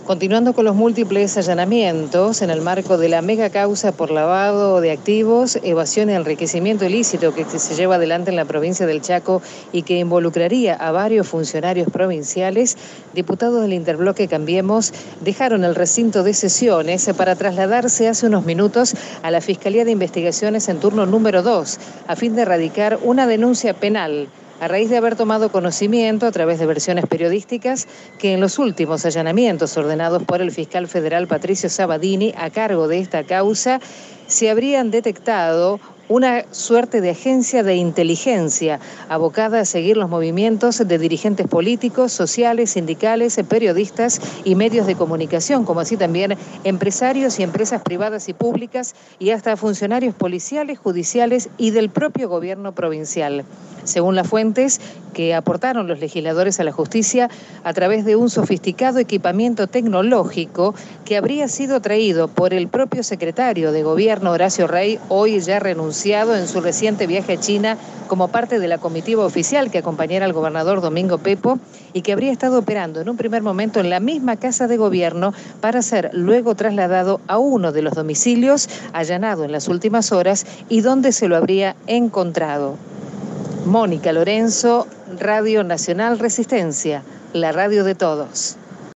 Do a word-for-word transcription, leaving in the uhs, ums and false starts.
Continuando con los múltiples allanamientos en el marco de la mega causa por lavado de activos, evasión y enriquecimiento ilícito que se lleva adelante en la provincia del Chaco y que involucraría a varios funcionarios provinciales, diputados del Interbloque Cambiemos dejaron el recinto de sesiones para trasladarse hace unos minutos a la Fiscalía de Investigaciones en turno número dos, a fin de erradicar una denuncia penal a raíz de haber tomado conocimiento a través de versiones periodísticas que en los últimos allanamientos ordenados por el fiscal federal Patricio Sabadini a cargo de esta causa, se habrían detectado una suerte de agencia de inteligencia abocada a seguir los movimientos de dirigentes políticos, sociales, sindicales, periodistas y medios de comunicación, como así también empresarios y empresas privadas y públicas y hasta funcionarios policiales, judiciales y del propio gobierno provincial. Según las fuentes que aportaron los legisladores a la justicia a través de un sofisticado equipamiento tecnológico que habría sido traído por el propio secretario de Gobierno Horacio Rey, hoy ya renunciado en su reciente viaje a China como parte de la comitiva oficial que acompañara al gobernador Domingo Pepo y que habría estado operando en un primer momento en la misma casa de gobierno para ser luego trasladado a uno de los domicilios allanado en las últimas horas y donde se lo habría encontrado. Mónica Lorenzo, Radio Nacional Resistencia, la radio de todos.